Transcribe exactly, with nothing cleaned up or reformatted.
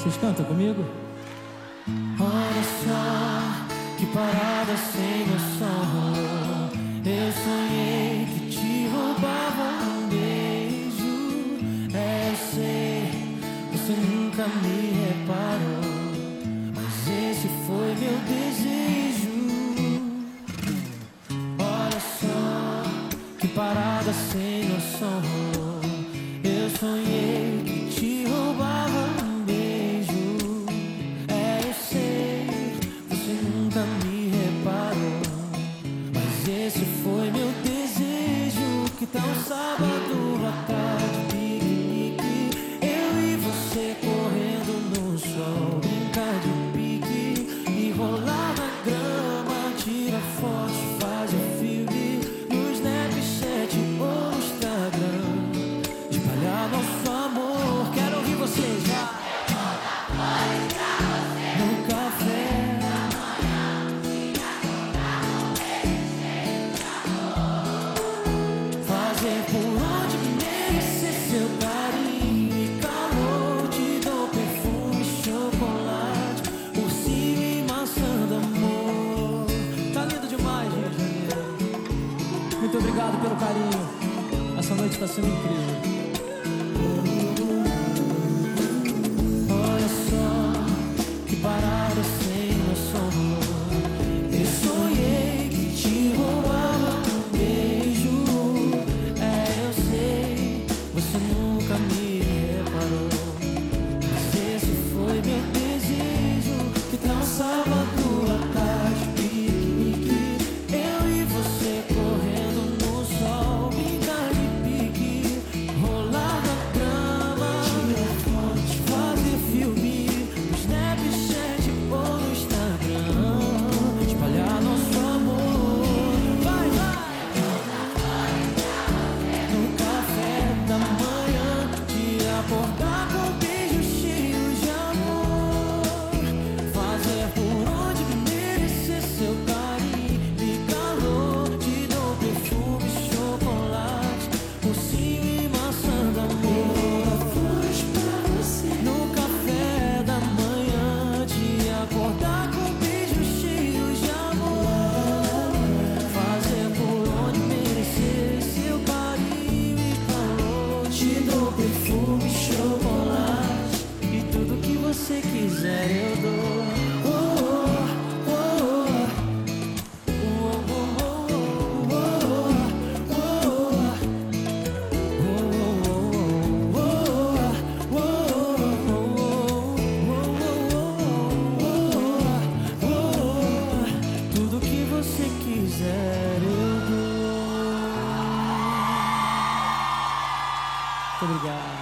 Vocês cantam comigo? Olha só, que parada sem noção. Eu sonhei que te roubava um beijo. É, eu sei, você nunca me reparou, mas esse foi meu desejo. Olha só, que parada sem noção. Eu sonhei que te roubava um beijo. É, eu sei, você nunca me reparou, mas esse foi meu desejo. Que tal um sábado à tarde, piquenique, eu e você correndo no sol, brincar de pique e rolar na grama, tirar fotos, fazer filme no Snapchat ou no Instagram, espalhar nosso amor. Quero ouvir vocês já. No café da manhã, fazer por onde merecer seu carinho e calor. Te dou perfume, chocolate, ursinho e maçã do amor. Tá lindo demais, Rio de Janeiro. Muito obrigado pelo carinho. Essa noite tá sendo incrível. Olha só, que parada sem noção. Eu sonhei que te roubava um beijo. É, eu sei, você nunca me reparou, mas esse foi meu desejo. Que tal um sábado à tarde, piquenique, eu e você correndo no sol, brincar de pique, rolar na grama, tirar fotos, fazer filme no Snapchat ou no Instagram, espalhar nosso amor. Vai, vai! No café da manhã, te acordar com beijos cheios de amor, fazer por onde merecer seu carinho e calor. Te dou perfume, chocolate, ursinho e maçã do amor. Flores pra você. No café da manhã, te acordar com beijos cheios de amor, fazer por onde merecer seu carinho e calor. Te dou perfume, chocolate e tudo que você quiser eu dou. Oh, oh, oh, oh, oh, oh, oh, oh. Tudo que você quiser eu dou. Muito obrigado.